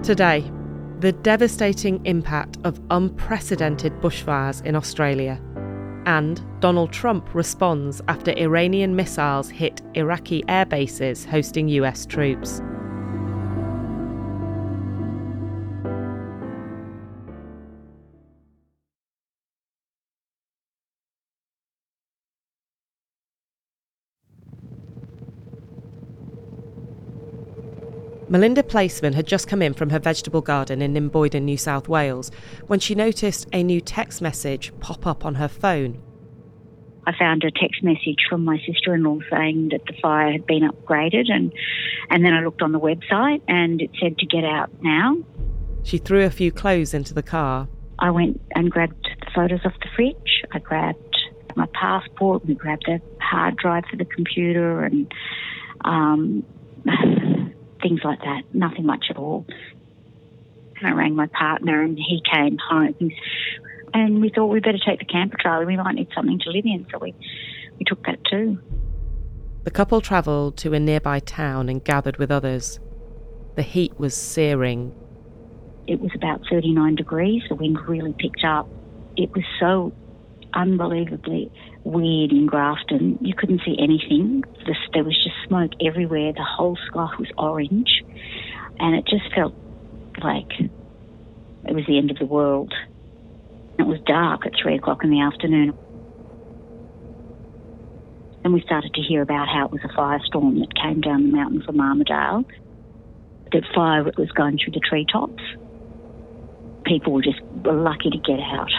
Today, the devastating impact of unprecedented bushfires in Australia. And Donald Trump responds after Iranian missiles hit Iraqi air bases hosting US troops. Melinda Placeman had just come in from her vegetable garden in Nimboyden, New South Wales, when she noticed a new text message pop up on her phone. I found a text message from my sister-in-law saying that the fire had been upgraded, and then I looked on the website and it said to get out now. She threw a few clothes into the car. I went and grabbed the photos off the fridge. I grabbed my passport, we grabbed the hard drive for the computer and things like that. Nothing much at all. And I rang my partner and he came home. And we thought we'd better take the camper trailer. We might need something to live in, so we took that too. The couple travelled to a nearby town and gathered with others. The heat was searing. It was about 39 degrees. The wind really picked up. It was so unbelievably weird in Grafton. You couldn't see anything. There was just smoke everywhere. The whole sky was orange. And it just felt like it was the end of the world. It was dark at 3 o'clock in the afternoon. And we started to hear about how it was a firestorm that came down the mountain from Armidale. The fire was going through the treetops. People were lucky to get out.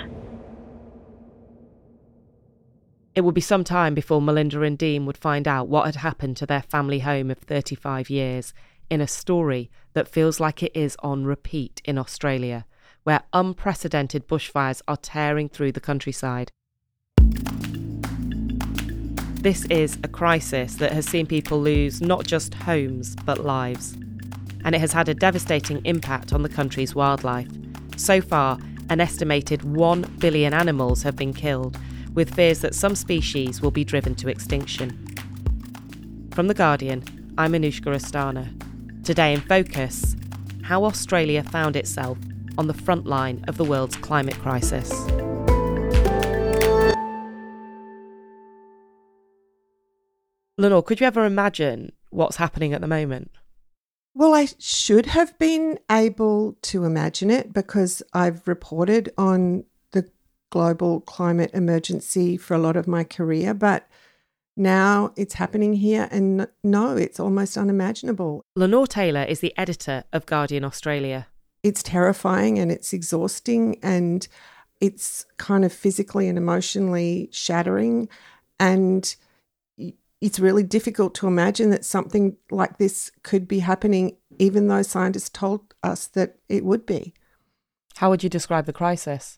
It would be some time before Melinda and Dean would find out what had happened to their family home of 35 years in a story that feels like it is on repeat in Australia, where unprecedented bushfires are tearing through the countryside. This is a crisis that has seen people lose not just homes, but lives. And it has had a devastating impact on the country's wildlife. So far, an estimated 1 billion animals have been killed, with fears that some species will be driven to extinction. From The Guardian, I'm Anushka Astana. Today in Focus, how Australia found itself on the front line of the world's climate crisis. Lenore, could you ever imagine what's happening at the moment? Well, I should have been able to imagine it because I've reported on the global climate emergency for a lot of my career, but now it's happening here and no, it's almost unimaginable. Lenore Taylor is the editor of Guardian Australia. It's terrifying and it's exhausting and it's kind of physically and emotionally shattering, and it's really difficult to imagine that something like this could be happening, even though scientists told us that it would be. How would you describe the crisis?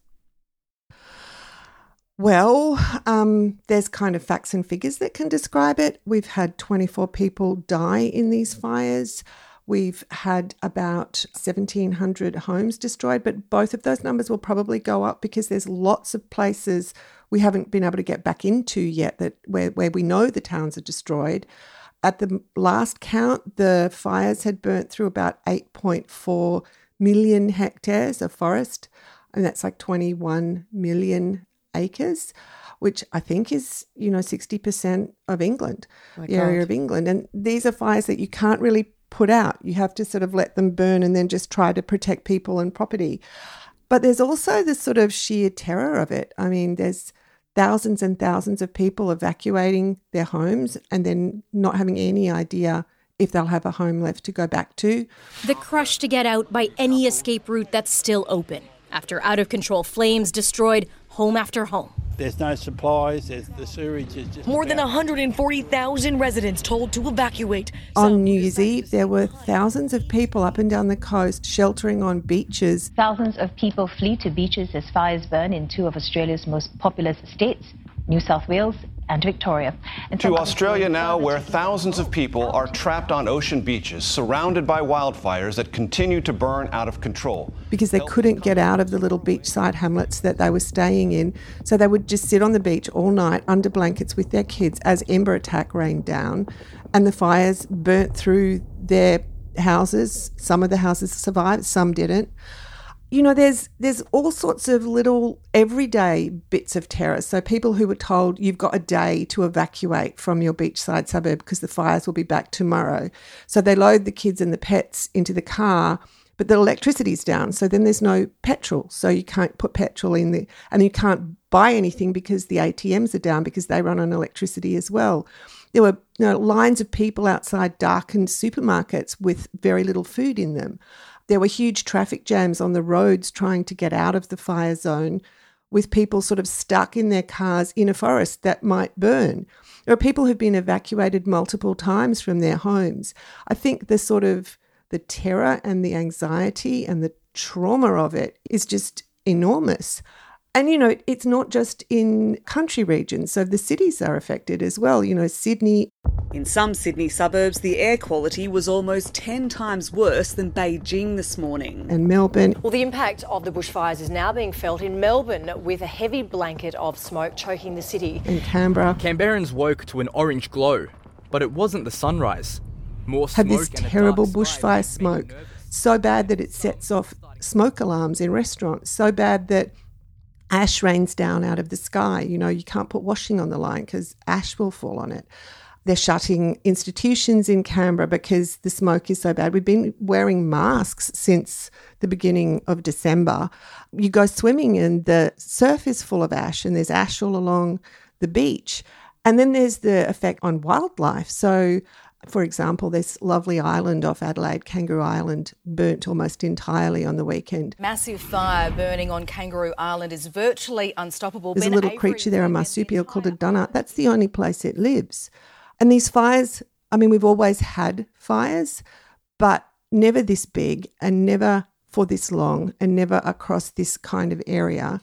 Well, there's kind of facts and figures that can describe it. We've had 24 people die in these fires. We've had about 1,700 homes destroyed, but both of those numbers will probably go up because there's lots of places we haven't been able to get back into yet that where we know the towns are destroyed. At the last count, the fires had burnt through about 8.4 million hectares of forest, and that's like 21 million acres, which I think is, 60% of England, the area of England. And these are fires that you can't really put out. You have to sort of let them burn and then just try to protect people and property. But there's also the sort of sheer terror of it. I mean, there's thousands and thousands of people evacuating their homes and then not having any idea if they'll have a home left to go back to. The crush to get out by any escape route that's still open after out-of-control flames destroyed home after home. There's no supplies, the sewerage is just... More than 140,000 residents told to evacuate. On New Year's Eve, there were thousands of people up and down the coast sheltering on beaches. Thousands of people flee to beaches as fires burn in two of Australia's most populous states, New South Wales and Victoria. To Australia now, where thousands of people are trapped on ocean beaches, surrounded by wildfires that continue to burn out of control. Because they couldn't get out of the little beachside hamlets that they were staying in, so they would just sit on the beach all night under blankets with their kids as ember attack rained down, and the fires burnt through their houses. Some of the houses survived, some didn't. You know, there's all sorts of little everyday bits of terror. So people who were told you've got a day to evacuate from your beachside suburb because the fires will be back tomorrow. So they load the kids and the pets into the car, but the electricity's down. So then there's no petrol. So you can't put petrol in the, and you can't buy anything because the ATMs are down because they run on electricity as well. There were lines of people outside darkened supermarkets with very little food in them. There were huge traffic jams on the roads trying to get out of the fire zone, with people sort of stuck in their cars in a forest that might burn. There are people who've been evacuated multiple times from their homes. I think the terror and the anxiety and the trauma of it is just enormous. And, you know, it's not just in country regions. So the cities are affected as well. You know, Sydney. In some Sydney suburbs, the air quality was almost 10 times worse than Beijing this morning. And Melbourne. Well, the impact of the bushfires is now being felt in Melbourne, with a heavy blanket of smoke choking the city. And Canberra. Canberrans woke to an orange glow, but it wasn't the sunrise. More smoke. Had this terrible bushfire smoke, so bad that it sets off smoke alarms in restaurants, so bad that ash rains down out of the sky. You know, you can't put washing on the line because ash will fall on it. They're shutting institutions in Canberra because the smoke is so bad. We've been wearing masks since the beginning of December. You go swimming and the surf is full of ash and there's ash all along the beach. And then there's the effect on wildlife. So, for example, this lovely island off Adelaide, Kangaroo Island, burnt almost entirely on the weekend. Massive fire burning on Kangaroo Island is virtually unstoppable. There's a little creature there, a marsupial called a dunnart. That's the only place it lives. And these fires, I mean, we've always had fires, but never this big and never for this long and never across this kind of area.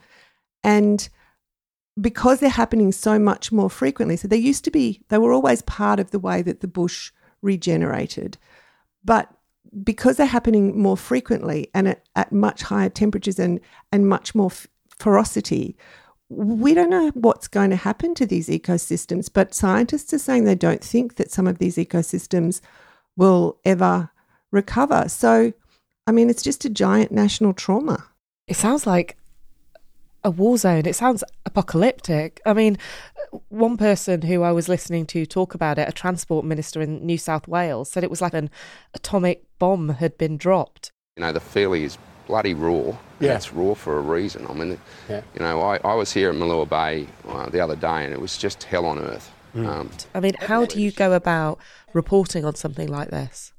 And because they're happening so much more frequently, so they were always part of the way that the bush regenerated. But because they're happening more frequently and at much higher temperatures and much more ferocity, we don't know what's going to happen to these ecosystems. But scientists are saying they don't think that some of these ecosystems will ever recover. So, I mean, it's just a giant national trauma. It sounds like a war zone. It sounds apocalyptic. I mean, one person who I was listening to talk about it, a transport minister in New South Wales, said it was like an atomic bomb had been dropped. You know, the feeling is bloody raw. Yeah. It's raw for a reason. I mean, you know, I was here at Malua Bay the other day and it was just hell on earth. I mean, how do you go about reporting on something like this?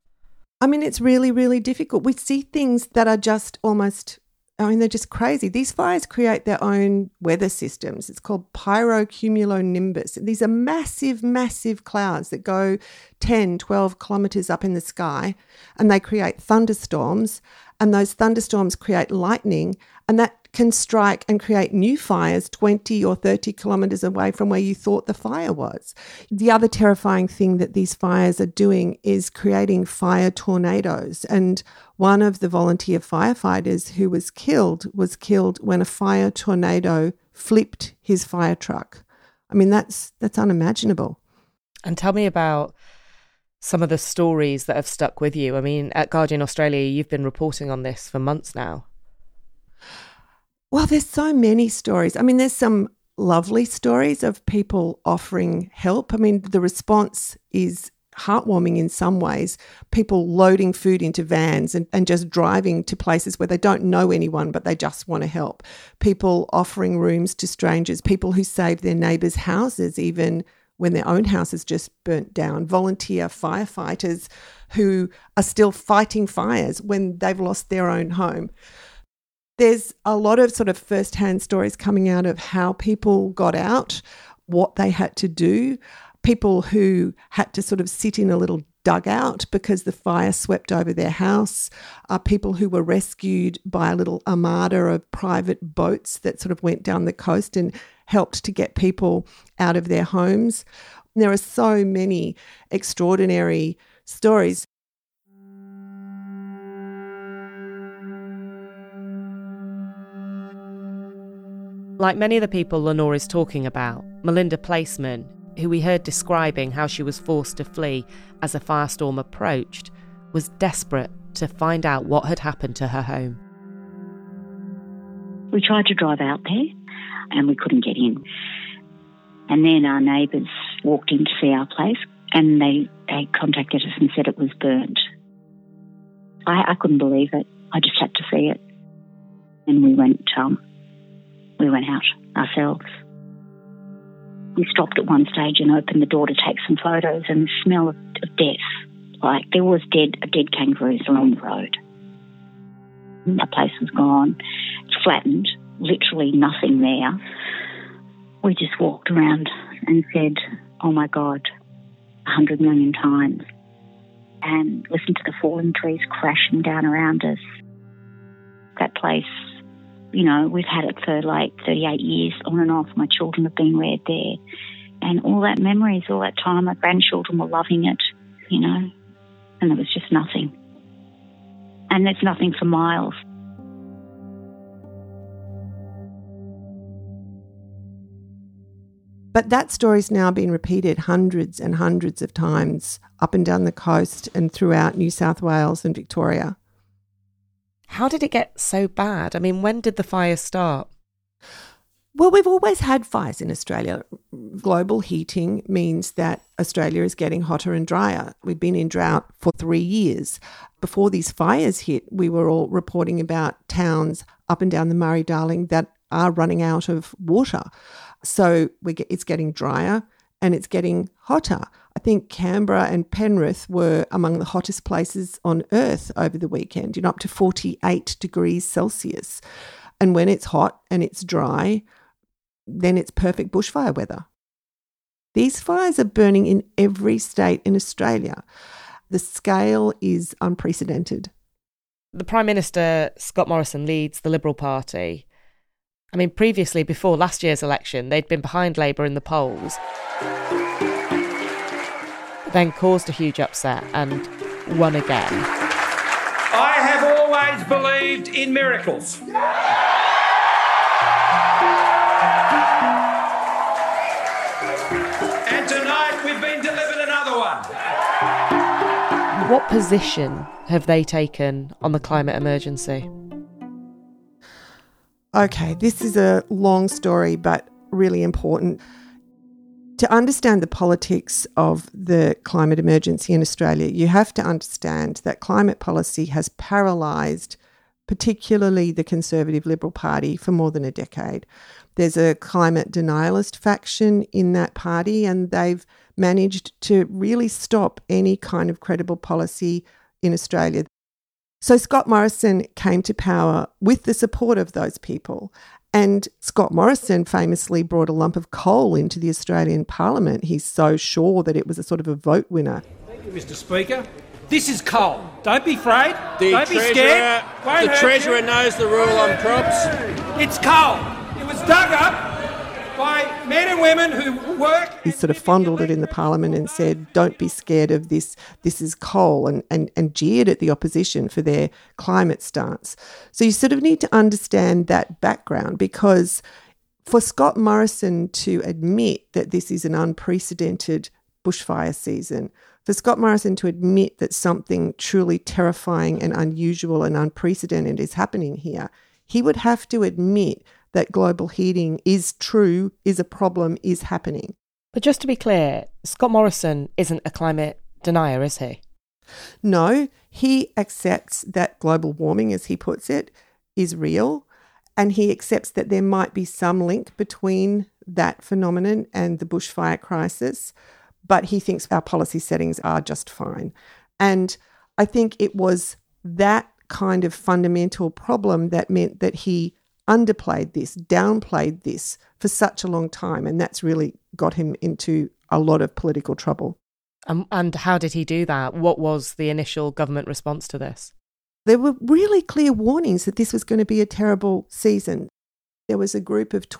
I mean, it's really, really difficult. We see things that are just almost, I mean, they're just crazy. These fires create their own weather systems. It's called pyrocumulonimbus. These are massive, massive clouds that go 10, 12 kilometres up in the sky, and they create thunderstorms, and those thunderstorms create lightning, and that can strike and create new fires 20 or 30 kilometres away from where you thought the fire was. The other terrifying thing that these fires are doing is creating fire tornadoes. And one of the volunteer firefighters who was killed when a fire tornado flipped his fire truck. I mean, that's unimaginable. And tell me about some of the stories that have stuck with you. I mean, at Guardian Australia, you've been reporting on this for months now. Well, there's so many stories. I mean, there's some lovely stories of people offering help. I mean, the response is heartwarming in some ways. People loading food into vans and just driving to places where they don't know anyone, but they just want to help. People offering rooms to strangers. People who save their neighbours' houses even when their own house is just burnt down. Volunteer firefighters who are still fighting fires when they've lost their own home. There's a lot of sort of first-hand stories coming out of how people got out, what they had to do, people who had to sort of sit in a little dugout because the fire swept over their house, people who were rescued by a little armada of private boats that sort of went down the coast and helped to get people out of their homes. There are so many extraordinary stories. Like many of the people Lenore is talking about, Melinda Placeman, who we heard describing how she was forced to flee as a firestorm approached, was desperate to find out what had happened to her home. We tried to drive out there and we couldn't get in. And then our neighbours walked in to see our place and they contacted us and said it was burnt. I couldn't believe it. I just had to see it. And we went out ourselves. We stopped at one stage and opened the door to take some photos, and the smell of death. Like, there was dead kangaroos along the road. The place was gone. It's flattened. Literally nothing there. We just walked around and said, oh my God, 100 million times. And listened to the falling trees crashing down around us. That place, you know, we've had it for like 38 years on and off. My children have been reared there. And all that memories, all that time, my grandchildren were loving it, you know. And there was just nothing. And there's nothing for miles. But that story's now been repeated hundreds and hundreds of times up and down the coast and throughout New South Wales and Victoria. How did it get so bad? I mean, when did the fires start? Well, we've always had fires in Australia. Global heating means that Australia is getting hotter and drier. We've been in drought for 3 years. Before these fires hit, we were all reporting about towns up and down the Murray-Darling that are running out of water. So it's getting drier and it's getting hotter. I think Canberra and Penrith were among the hottest places on earth over the weekend, you know, up to 48 degrees Celsius. And when it's hot and it's dry, then it's perfect bushfire weather. These fires are burning in every state in Australia. The scale is unprecedented. The Prime Minister, Scott Morrison, leads the Liberal Party. I mean, previously, before last year's election, they'd been behind Labour in the polls, then caused a huge upset and won again. I have always believed in miracles. And tonight we've been delivered another one. What position have they taken on the climate emergency? Okay, this is a long story, but really important. To understand the politics of the climate emergency in Australia, you have to understand that climate policy has paralysed particularly the Conservative Liberal Party for more than a decade. There's a climate denialist faction in that party, and they've managed to really stop any kind of credible policy in Australia. So Scott Morrison came to power with the support of those people. And Scott Morrison famously brought a lump of coal into the Australian Parliament. He's so sure that it was a sort of a vote winner. Thank you, Mr. Speaker. This is coal. Don't be afraid. Don't be scared. The Treasurer knows the rule on props. It's coal. It was dug up by men and women who work. He sort of fondled it in the Parliament and said, don't be scared of this. This is coal, and jeered at the opposition for their climate stance. So you sort of need to understand that background, because for Scott Morrison to admit that this is an unprecedented bushfire season, for Scott Morrison to admit that something truly terrifying and unusual and unprecedented is happening here, he would have to admit that global heating is true, is a problem, is happening. But just to be clear, Scott Morrison isn't a climate denier, is he? No, he accepts that global warming, as he puts it, is real, and he accepts that there might be some link between that phenomenon and the bushfire crisis, but he thinks our policy settings are just fine. And I think it was that kind of fundamental problem that meant that he underplayed this, downplayed this for such a long time, and that's really got him into a lot of political trouble. And how did he do that? What was the initial government response to this? There were really clear warnings that this was going to be a terrible season. There was a group of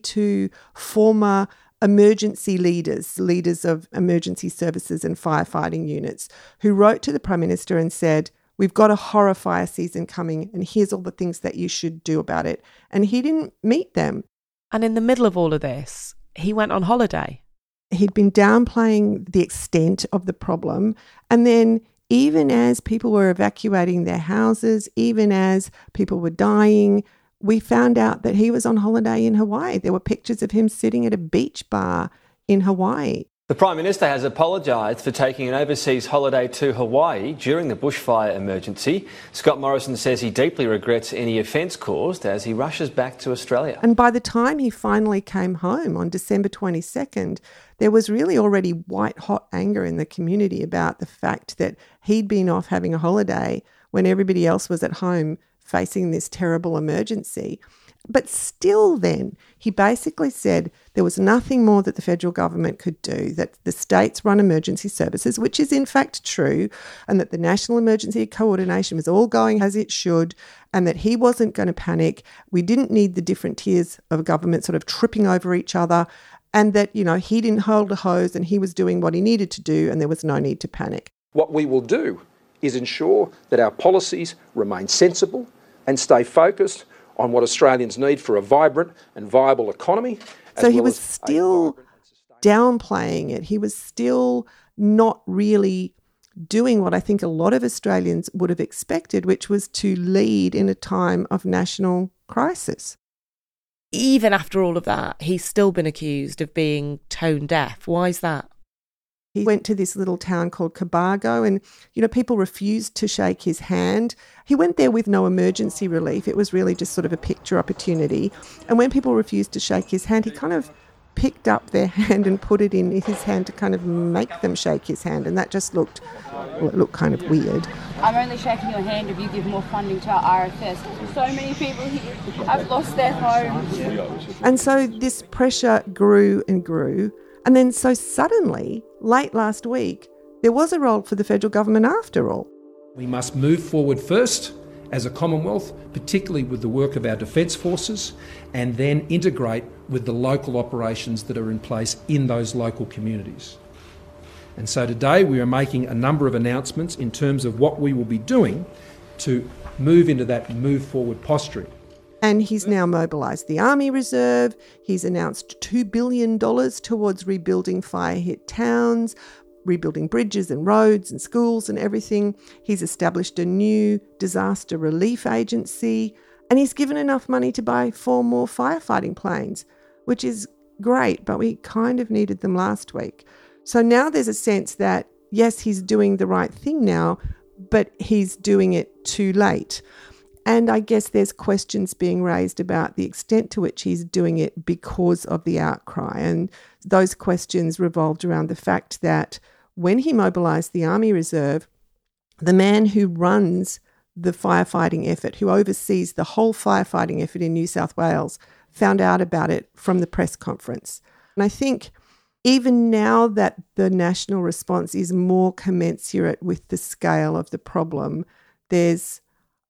22 former emergency leaders of emergency services and firefighting units, who wrote to the Prime Minister and said, we've got a horror fire season coming and here's all the things that you should do about it. And he didn't meet them. And in the middle of all of this, he went on holiday. He'd been downplaying the extent of the problem. And then even as people were evacuating their houses, even as people were dying, we found out that he was on holiday in Hawaii. There were pictures of him sitting at a beach bar in Hawaii. The Prime Minister has apologised for taking an overseas holiday to Hawaii during the bushfire emergency. Scott Morrison says he deeply regrets any offence caused as he rushes back to Australia. And by the time he finally came home on December 22nd, there was really already white-hot anger in the community about the fact that he'd been off having a holiday when everybody else was at home facing this terrible emergency. But still then, he basically said there was nothing more that the federal government could do, that the states run emergency services, which is in fact true, and that the National Emergency Coordination was all going as it should, and that he wasn't going to panic. We didn't need the different tiers of government sort of tripping over each other, and that, you know, he didn't hold a hose and he was doing what he needed to do and there was no need to panic. What we will do is ensure that our policies remain sensible and stay focused on what Australians need for a vibrant and viable economy. So he was still downplaying it. He was still not really doing what I think a lot of Australians would have expected, which was to lead in a time of national crisis. Even after all of that, he's still been accused of being tone deaf. Why is that? He went to this little town called Cobargo and, you know, people refused to shake his hand. He went there with no emergency relief. It was really just sort of a picture opportunity. And when people refused to shake his hand, he kind of picked up their hand and put it in his hand to kind of make them shake his hand. And that just looked kind of weird. I'm only shaking your hand if you give more funding to our RFS. So many people here have lost their homes. And so this pressure grew and grew. And then so suddenly, late last week, there was a role for the federal government after all. We must move forward first as a Commonwealth, particularly with the work of our Defence Forces, and then integrate with the local operations that are in place in those local communities. And so today we are making a number of announcements in terms of what we will be doing to move into that move forward posturing. And he's now mobilised the Army Reserve. He's announced $2 billion towards rebuilding fire-hit towns, rebuilding bridges and roads and schools and everything. He's established a new disaster relief agency. And he's given enough money to buy 4 more firefighting planes, which is great, but we kind of needed them last week. So now there's a sense that, yes, he's doing the right thing now, but he's doing it too late. And I guess there's questions being raised about the extent to which he's doing it because of the outcry. And those questions revolved around the fact that when he mobilised the Army Reserve, the man who runs the firefighting effort, who oversees the whole firefighting effort in New South Wales, found out about it from the press conference. And I think even now that the national response is more commensurate with the scale of the problem, there's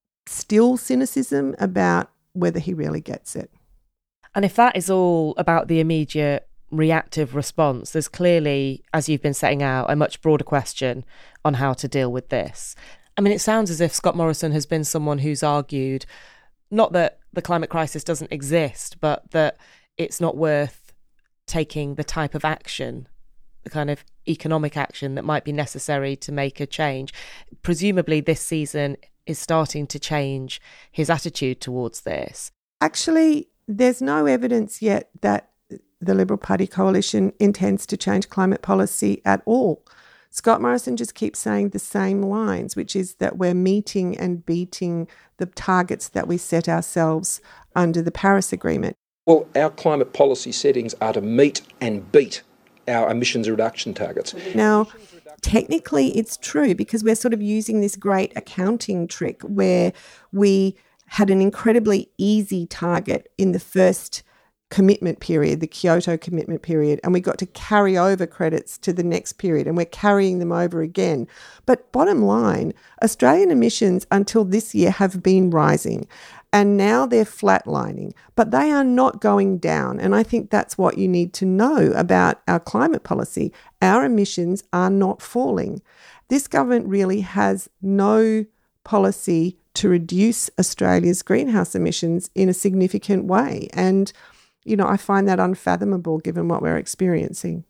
still cynicism about whether he really gets it. And if that is all about the immediate reactive response, there's clearly, as you've been setting out, a much broader question on how to deal with this. I mean, it sounds as if Scott Morrison has been someone who's argued not that the climate crisis doesn't exist, but that it's not worth taking the type of action, the kind of economic action that might be necessary to make a change. Presumably this season is starting to change his attitude towards this. Actually, there's no evidence yet that the Liberal Party coalition intends to change climate policy at all. Scott Morrison just keeps saying the same lines, which is that we're meeting and beating the targets that we set ourselves under the Paris Agreement. Well, our climate policy settings are to meet and beat our emissions reduction targets. Now, technically it's true because we're sort of using this great accounting trick where we had an incredibly easy target in the first commitment period, the Kyoto commitment period, and we got to carry over credits to the next period, and we're carrying them over again. But bottom line, Australian emissions until this year have been rising, and now they're flatlining, but they are not going down. And I think that's what you need to know about our climate policy. Our emissions are not falling. This government really has no policy to reduce Australia's greenhouse emissions in a significant way. And, you know, I find that unfathomable given what we're experiencing.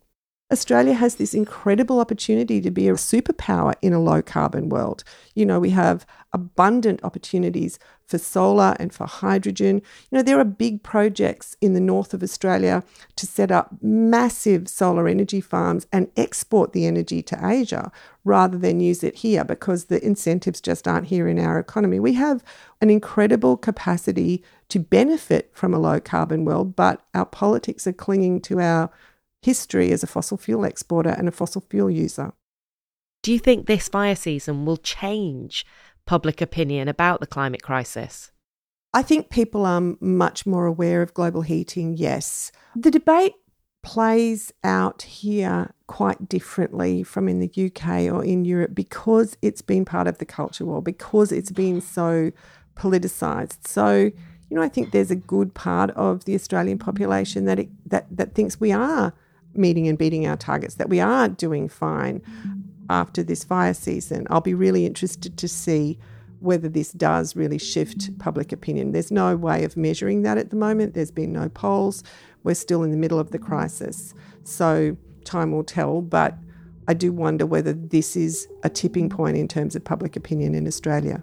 Australia has this incredible opportunity to be a superpower in a low-carbon world. You know, we have abundant opportunities for solar and for hydrogen. You know, there are big projects in the north of Australia to set up massive solar energy farms and export the energy to Asia rather than use it here because the incentives just aren't here in our economy. We have an incredible capacity to benefit from a low-carbon world, but our politics are clinging to our history as a fossil fuel exporter and a fossil fuel user. Do you think this fire season will change public opinion about the climate crisis? I think people are much more aware of global heating, yes. The debate plays out here quite differently from in the UK or in Europe because it's been part of the culture war, because it's been so politicised. So, you know, I think there's a good part of the Australian population that thinks we are meeting and beating our targets, that we are doing fine after this fire season. I'll be really interested to see whether this does really shift public opinion. There's no way of measuring that at the moment. There's been no polls. We're still in the middle of the crisis. So time will tell, but I do wonder whether this is a tipping point in terms of public opinion in Australia.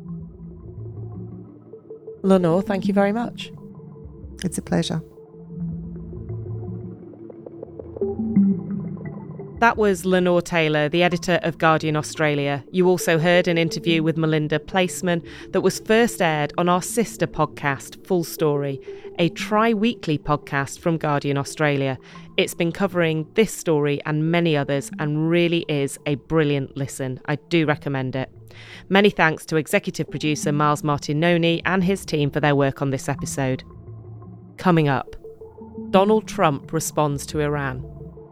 Lenore, thank you very much. It's a pleasure. That was Lenore Taylor, the editor of Guardian Australia. You also heard an interview with Melinda Placeman that was first aired on our sister podcast, Full Story, a tri-weekly podcast from Guardian Australia. It's been covering this story and many others and really is a brilliant listen. I do recommend it. Many thanks to executive producer Miles Martinoni and his team for their work on this episode. Coming up, Donald Trump responds to Iran.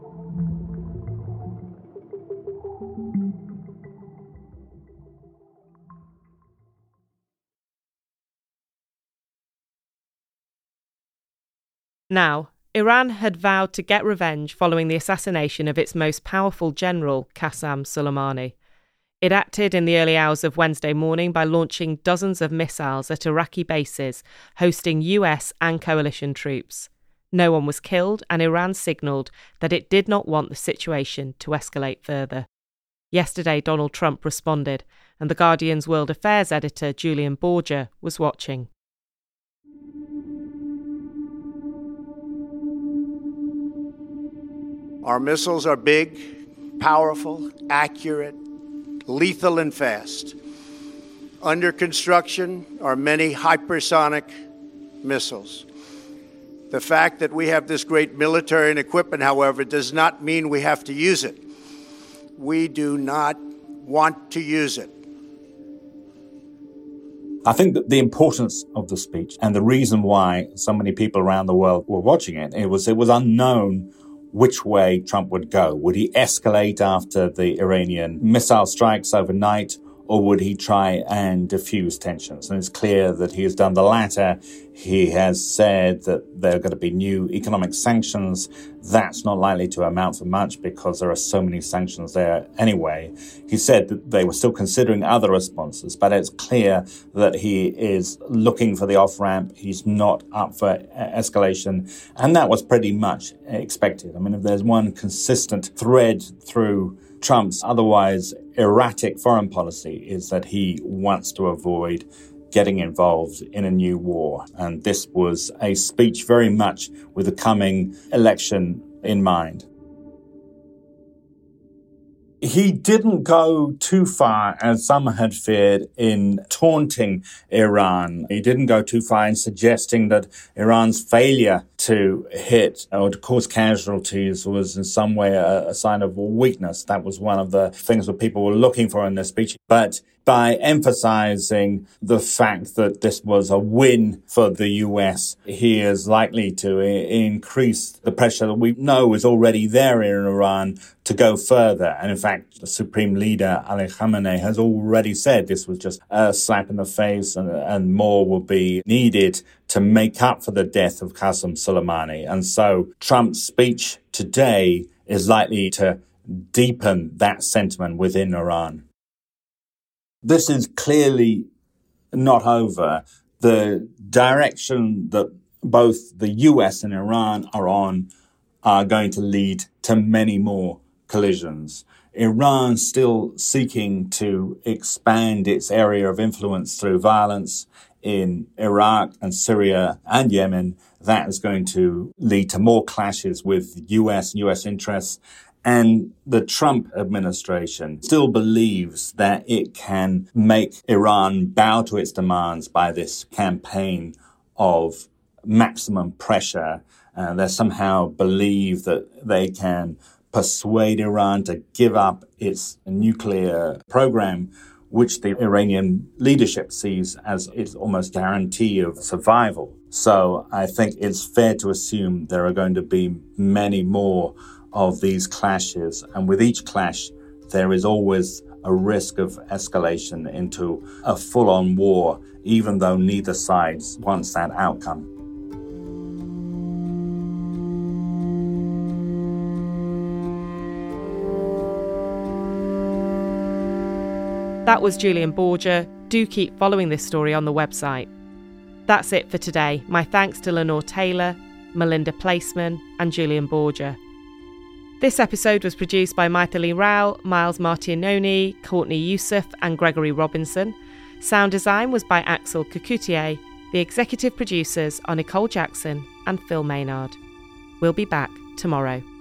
Now, Iran had vowed to get revenge following the assassination of its most powerful general, Qasem Soleimani. It acted in the early hours of Wednesday morning by launching dozens of missiles at Iraqi bases, hosting US and coalition troops. No one was killed, and Iran signalled that it did not want the situation to escalate further. Yesterday, Donald Trump responded, and The Guardian's World Affairs editor, Julian Borger, was watching. Our missiles are big, powerful, accurate, lethal and fast. Under construction are many hypersonic missiles. The fact that we have this great military and equipment, however, does not mean we have to use it. We do not want to use it. I think that the importance of the speech and the reason why so many people around the world were watching it was unknown which way Trump would go. Would he escalate after the Iranian missile strikes overnight, or would he try and diffuse tensions? And it's clear that he has done the latter. He has said that there are going to be new economic sanctions. That's not likely to amount to much because there are so many sanctions there anyway. He said that they were still considering other responses, but it's clear that he is looking for the off-ramp. He's not up for escalation. And that was pretty much expected. I mean, if there's one consistent thread through Trump's otherwise erratic foreign policy, is that he wants to avoid getting involved in a new war. And this was a speech very much with the coming election in mind. He didn't go too far, as some had feared, in taunting Iran. He didn't go too far in suggesting that Iran's failure to hit or to cause casualties was in some way a sign of weakness. That was one of the things that people were looking for in this speech. But by emphasizing the fact that this was a win for the US, he is likely to increase the pressure that we know is already there in Iran to go further. And in fact, the Supreme Leader, Ali Khamenei, has already said this was just a slap in the face and more will be needed to make up for the death of Qasem Soleimani. And so Trump's speech today is likely to deepen that sentiment within Iran. This is clearly not over. The direction that both the US and Iran are on are going to lead to many more collisions. Iran still seeking to expand its area of influence through violence in Iraq and Syria and Yemen. That is going to lead to more clashes with US and US interests. And the Trump administration still believes that it can make Iran bow to its demands by this campaign of maximum pressure. They somehow believe that they can persuade Iran to give up its nuclear program, which the Iranian leadership sees as its almost guarantee of survival. So I think it's fair to assume there are going to be many more of these clashes. And with each clash, there is always a risk of escalation into a full-on war, even though neither side wants that outcome. That was Julian Borger. Do keep following this story on the website. That's it for today. My thanks to Lenore Taylor, Melinda Placeman and Julian Borger. This episode was produced by Maithili Rao, Miles Martignoni, Courtney Youssef and Gregory Robinson. Sound design was by Axel Cocoutier. The executive producers are Nicole Jackson and Phil Maynard. We'll be back tomorrow.